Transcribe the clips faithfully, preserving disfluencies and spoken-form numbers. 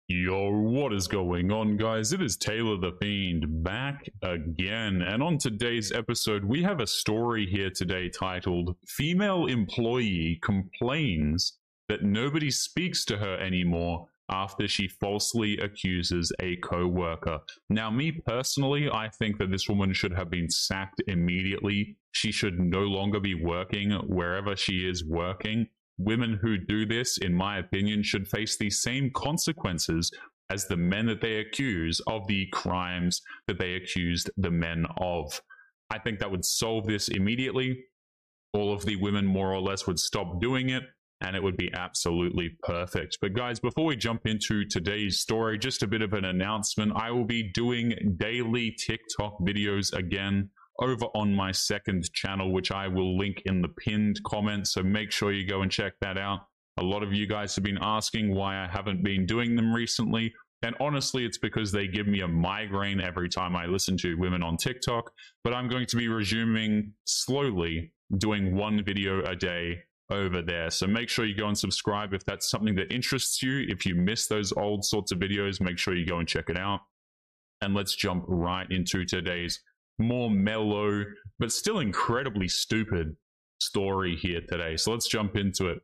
Yo, what is going on, guys? It is Taylor the Fiend back again. And on today's episode, we have a story here today titled Female Employee Complains That Nobody Speaks to Her Anymore After She Falsely Accuses a Co-Worker. Now, me personally, I think that this woman should have been sacked immediately. She should no longer be working wherever she is working. Women who do this, in my opinion, should face the same consequences as the men that they accuse of the crimes that they accused the men of. I think that would solve this immediately. All of the women more or less would stop doing it, and it would be absolutely perfect. But guys, before we jump into today's story, just a bit of an announcement. I will be doing daily TikTok videos again over on my second channel, which I will link in the pinned comment, so make sure you go and check that out. A lot of you guys have been asking why I haven't been doing them recently, and honestly, it's because they give me a migraine every time I listen to women on TikTok, but I'm going to be resuming slowly, doing one video a day over there. So make sure you go and subscribe if that's something that interests you. If you miss those old sorts of videos, make sure you go and check it out. And let's jump right into today's more mellow, but still incredibly stupid story here today. So let's jump into it.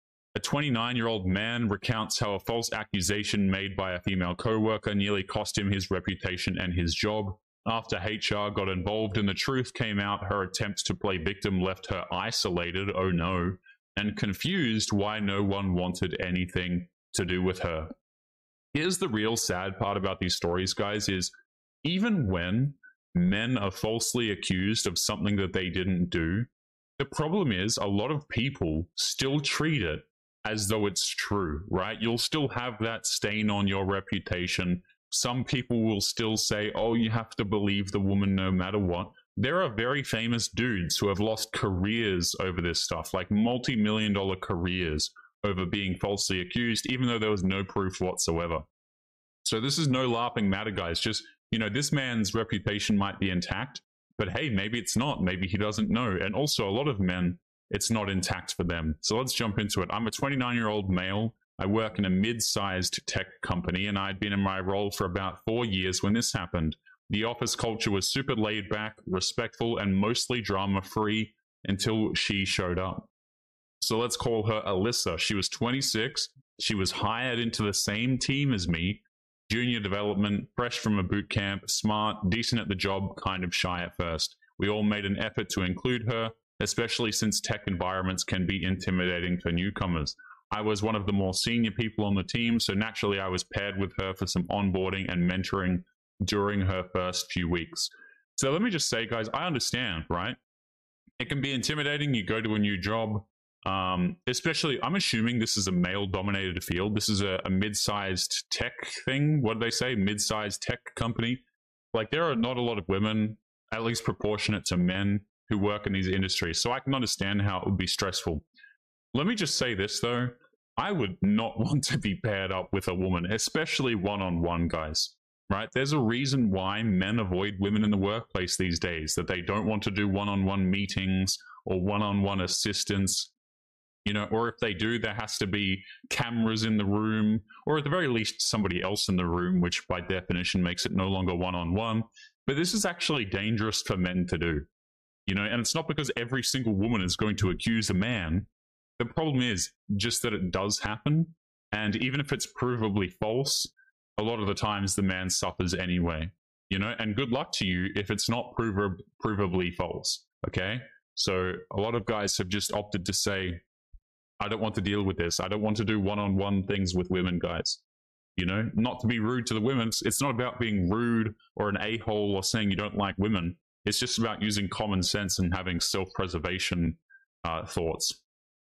A twenty-nine-year-old man recounts how a false accusation made by a female co-worker nearly cost him his reputation and his job. After H R got involved and the truth came out, her attempts to play victim left her isolated, oh no, and confused why no one wanted anything to do with her. Here's the real sad part about these stories, guys, is even when men are falsely accused of something that they didn't do, the problem is a lot of people still treat it as though it's true, right? You'll still have that stain on your reputation. Some people will still say, oh, you have to believe the woman no matter what. There are very famous dudes who have lost careers over this stuff, like multi-million dollar careers over being falsely accused, even though there was no proof whatsoever. So this is no laughing matter, guys. Just, you know, this man's reputation might be intact, but hey, maybe it's not. Maybe he doesn't know. And also, a lot of men, it's not intact for them. So let's jump into it. I'm a twenty-nine-year-old male. I work in a mid-sized tech company, and I'd been in my role for about four years when this happened. The office culture was super laid back, respectful, and mostly drama-free until she showed up. So let's call her Alyssa. She was twenty-six. She was hired into the same team as me. Junior development, fresh from a boot camp, smart, decent at the job, kind of shy at first. We all made an effort to include her, especially since tech environments can be intimidating for newcomers. I was one of the more senior people on the team, so naturally I was paired with her for some onboarding and mentoring during her first few weeks. So let me just say, guys, I understand, right? It can be intimidating. You go to a new job. Um, especially, I'm assuming this is a male-dominated field. This is a, a mid-sized tech thing. What do they say? Mid-sized tech company. Like, there are not a lot of women, at least proportionate to men, who work in these industries. So I can understand how it would be stressful. Let me just say this, though. I would not want to be paired up with a woman, especially one-on-one, guys. Right? There's a reason why men avoid women in the workplace these days, that they don't want to do one-on-one meetings or one-on-one assistance. You know, or if they do, there has to be cameras in the room, or at the very least, somebody else in the room, which by definition makes it no longer one-on-one. But this is actually dangerous for men to do. You know, and it's not because every single woman is going to accuse a man. The problem is just that it does happen. And even if it's provably false, a lot of the times the man suffers anyway. You know, and good luck to you if it's not prov- provably false. Okay? So a lot of guys have just opted to say, I don't want to deal with this. I don't want to do one-on-one things with women, guys. You know, not to be rude to the women. It's not about being rude or an a-hole or saying you don't like women. It's just about using common sense and having self-preservation uh, thoughts.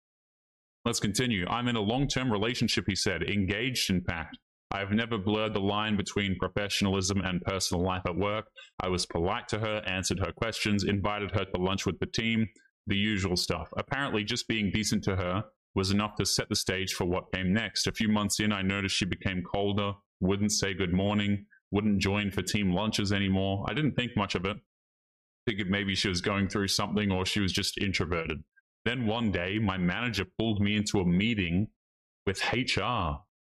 Let's continue. I'm in a long-term relationship, he said, engaged, in fact. I've never blurred the line between professionalism and personal life at work. I was polite to her, answered her questions, invited her to lunch with the team, the usual stuff. Apparently, just being decent to her was enough to set the stage for what came next. A few months in, I noticed she became colder, wouldn't say good morning, wouldn't join for team lunches anymore. I didn't think much of it. Figured maybe she was going through something or she was just introverted. Then one day, my manager pulled me into a meeting with H R.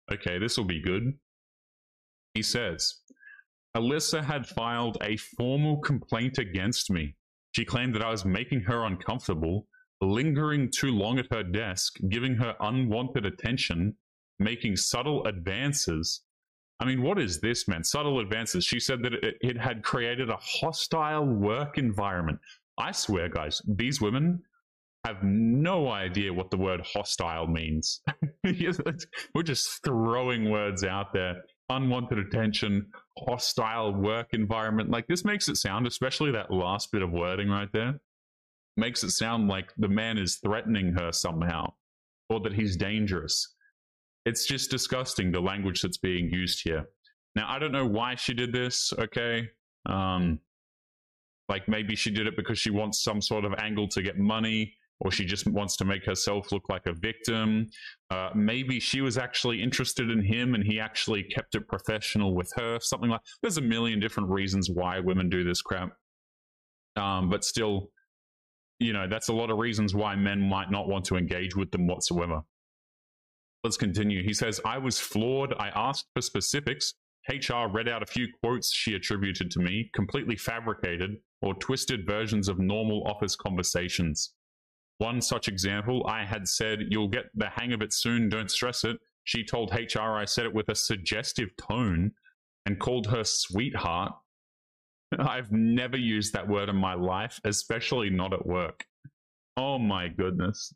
Okay, this will be good. He says, Alyssa had filed a formal complaint against me. She claimed that I was making her uncomfortable, lingering too long at her desk, giving her unwanted attention, making subtle advances. I mean, what is this, man? Subtle advances. She said that it, it had created a hostile work environment. I swear, guys, these women have no idea what the word hostile means. We're just throwing words out there. Unwanted attention, hostile work environment. Like, this makes it sound, especially that last bit of wording right there, makes it sound like the man is threatening her somehow, or that he's dangerous. It's just disgusting, the language that's being used here. Now, I don't know why she did this, okay? Um, like, maybe she did it because she wants some sort of angle to get money, or she just wants to make herself look like a victim. Uh, maybe she was actually interested in him and he actually kept it professional with her, something like... There's a million different reasons why women do this crap. Um, but still, you know, that's a lot of reasons why men might not want to engage with them whatsoever. Let's continue. He says, I was floored. I asked for specifics. H R read out a few quotes she attributed to me, completely fabricated or twisted versions of normal office conversations. One such example, I had said, you'll get the hang of it soon, don't stress it. She told H R I said it with a suggestive tone and called her sweetheart. I've never used that word in my life, especially not at work. Oh my goodness.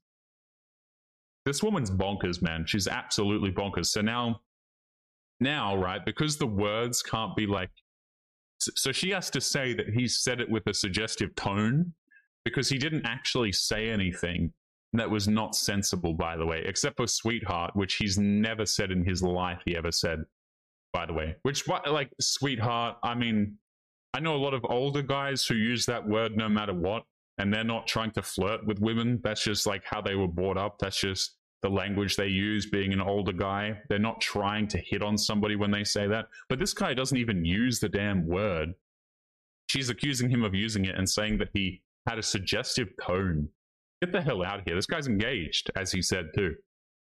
This woman's bonkers, man. She's absolutely bonkers. So now, now, right, because the words can't be like... So she has to say that he said it with a suggestive tone, because he didn't actually say anything that was not sensible, by the way, except for sweetheart, which he's never said in his life he ever said, by the way. Which, like, sweetheart, I mean, I know a lot of older guys who use that word no matter what, and they're not trying to flirt with women. That's just like how they were brought up. That's just the language they use, being an older guy. They're not trying to hit on somebody when they say that. But this guy doesn't even use the damn word. She's accusing him of using it and saying that he had a suggestive tone. Get the hell out of here. This guy's engaged, as he said too.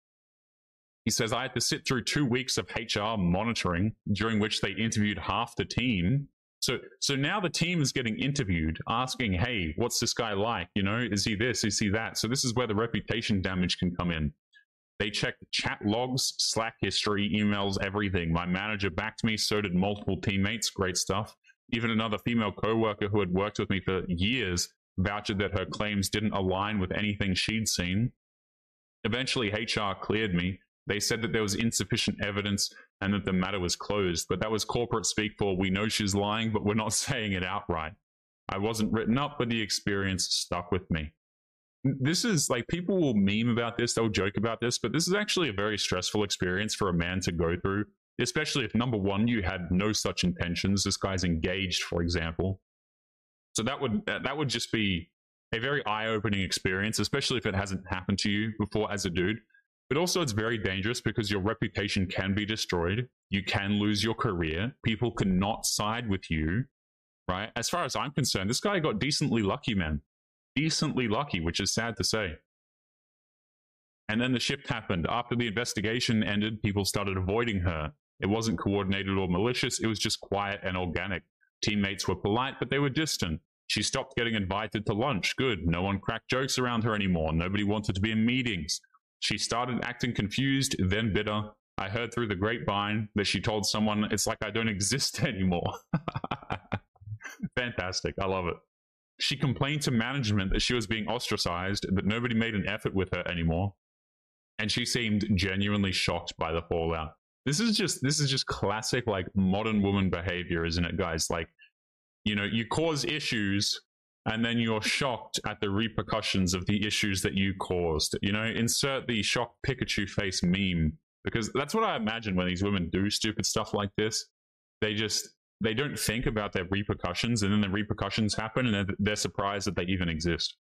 He says, I had to sit through two weeks of H R monitoring, during which they interviewed half the team. So, so now the team is getting interviewed, asking, hey, what's this guy like? You know, is he this? Is he that? So this is where the reputation damage can come in. They checked chat logs, Slack history, emails, everything. My manager backed me, so did multiple teammates. Great stuff. Even another female coworker who had worked with me for years vouched that her claims didn't align with anything she'd seen. Eventually, H R cleared me. They said that there was insufficient evidence and that the matter was closed, but that was corporate speak for, we know she's lying, but we're not saying it outright. I wasn't written up, but the experience stuck with me. This is like, people will meme about this, they'll joke about this, but this is actually a very stressful experience for a man to go through, especially if, number one, you had no such intentions. This guy's engaged, for example. So that would that would just be a very eye-opening experience, especially if it hasn't happened to you before as a dude. But also it's very dangerous because your reputation can be destroyed. You can lose your career. People cannot side with you, right? As far as I'm concerned, this guy got decently lucky, man. Decently lucky, which is sad to say. And then the shift happened. After the investigation ended, people started avoiding her. It wasn't coordinated or malicious. It was just quiet and organic. Teammates were polite, but they were distant. She stopped getting invited to lunch. Good. No one cracked jokes around her anymore. Nobody wanted to be in meetings. She started acting confused, then bitter. I heard through the grapevine that she told someone, it's like I don't exist anymore. Fantastic. I love it. She complained to management that she was being ostracized, that nobody made an effort with her anymore. And she seemed genuinely shocked by the fallout. This is just, this is just classic, like, modern woman behavior, isn't it, guys? Like, you know, you cause issues and then you're shocked at the repercussions of the issues that you caused. You know, insert the shocked Pikachu face meme, because that's what I imagine when these women do stupid stuff like this. They just, they don't think about their repercussions, and then the repercussions happen and they're, they're surprised that they even exist.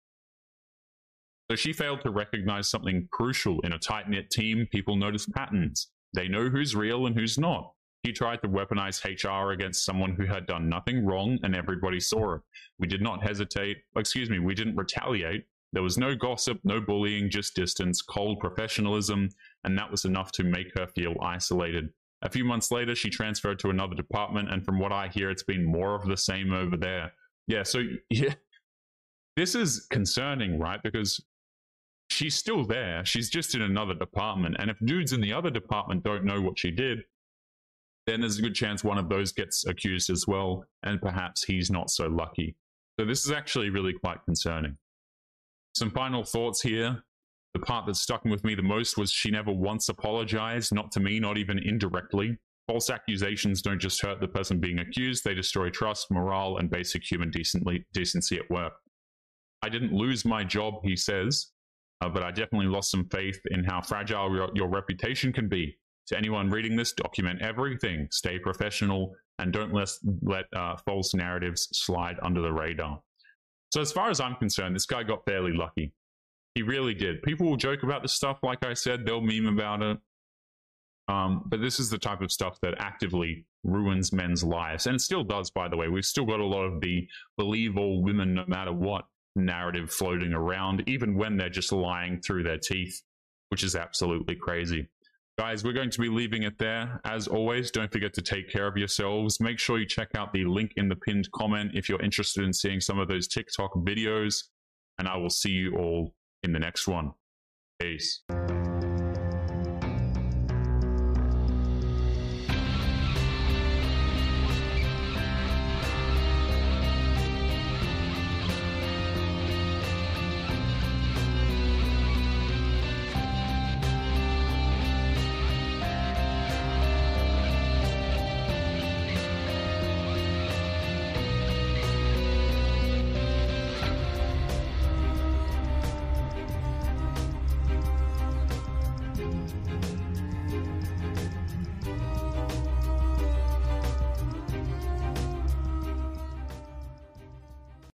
So she failed to recognize something crucial. In a tight-knit team, people notice patterns. They know who's real and who's not. He tried to weaponize H R against someone who had done nothing wrong, and everybody saw it. We did not hesitate. Excuse me, we didn't retaliate. There was no gossip, no bullying, just distance, cold professionalism. and that was enough to make her feel isolated. A few months later, she transferred to another department, and from what I hear, it's been more of the same over there. Yeah, so yeah, this is concerning, right? Because she's still there. She's just in another department. And if dudes in the other department don't know what she did, then there's a good chance one of those gets accused as well, and perhaps he's not so lucky. So this is actually really quite concerning. Some final thoughts here. The part that stuck with me the most was she never once apologized, not to me, not even indirectly. False accusations don't just hurt the person being accused, they destroy trust, morale, and basic human decently, decency at work. I didn't lose my job, he says, uh, but I definitely lost some faith in how fragile your, your reputation can be. To anyone reading this, document everything, stay professional, and don't let, let uh, false narratives slide under the radar. So as far as I'm concerned, this guy got fairly lucky. He really did. People will joke about this stuff, like I said, they'll meme about it. Um, but this is the type of stuff that actively ruins men's lives. And it still does, by the way. We've still got a lot of the believe all women no matter what narrative floating around, even when they're just lying through their teeth, which is absolutely crazy. Guys, we're going to be leaving it there. As always, don't forget to take care of yourselves. Make sure you check out the link in the pinned comment if you're interested in seeing some of those TikTok videos. And I will see you all in the next one. Peace.